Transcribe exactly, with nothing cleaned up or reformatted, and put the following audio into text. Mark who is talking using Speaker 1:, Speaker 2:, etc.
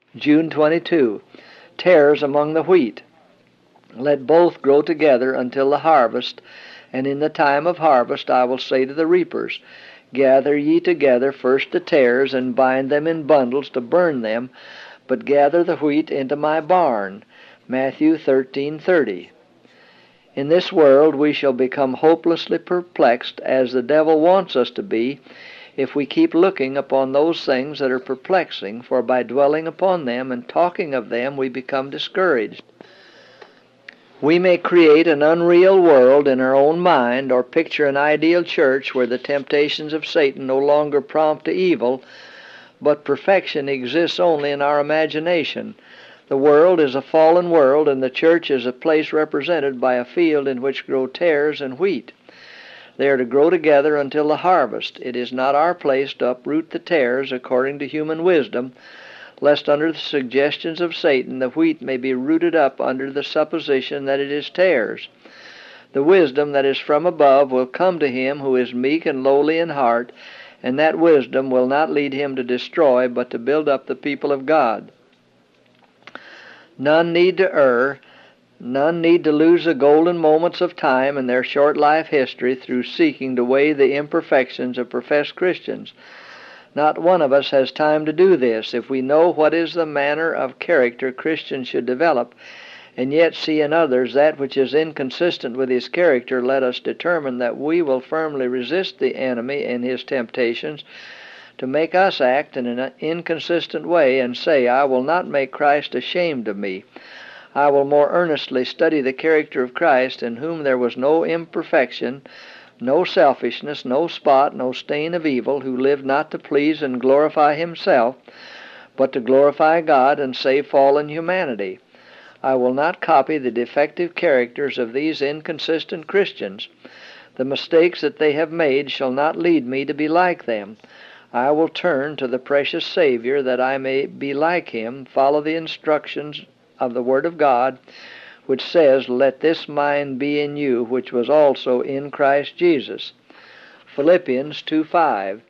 Speaker 1: June twenty-second. Tares among the wheat. Let both grow together until the harvest, and in the time of harvest I will say to the reapers, Gather ye together first the tares, and bind them in bundles to burn them, but gather the wheat into my barn. Matthew thirteen thirty. In this world we shall become hopelessly perplexed, as the devil wants us to be, if we keep looking upon those things that are perplexing, for by dwelling upon them and talking of them we become discouraged. We may create an unreal world in our own mind, or picture an ideal church where the temptations of Satan no longer prompt to evil, but perfection exists only in our imagination. The world is a fallen world, and the church is a place represented by a field in which grow tares and wheat. They are to grow together until the harvest. It is not our place to uproot the tares according to human wisdom, lest under the suggestions of Satan the wheat may be rooted up under the supposition that it is tares. The wisdom that is from above will come to him who is meek and lowly in heart, and that wisdom will not lead him to destroy, but to build up the people of God. None need to err. None need to lose the golden moments of time in their short life history through seeking to weigh the imperfections of professed Christians. Not one of us has time to do this. If we know what is the manner of character Christians should develop, and yet see in others that which is inconsistent with his character, let us determine that we will firmly resist the enemy in his temptations to make us act in an inconsistent way, and say, I will not make Christ ashamed of me. I will more earnestly study the character of Christ, in whom there was no imperfection, no selfishness, no spot, no stain of evil, who lived not to please and glorify himself, but to glorify God and save fallen humanity. I will not copy the defective characters of these inconsistent Christians. The mistakes that they have made shall not lead me to be like them. I will turn to the precious Savior that I may be like him, follow the instructions of the Word of God, which says, Let this mind be in you, which was also in Christ Jesus. Philippians two five.